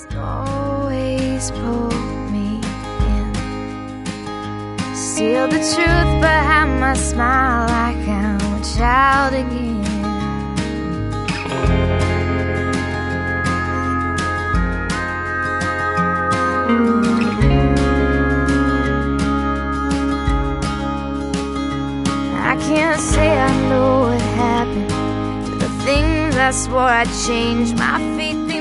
always pull me in. Steal the truth behind my smile like I'm a child again. I can't say I know what happened to the things I swore I'd change. My faith in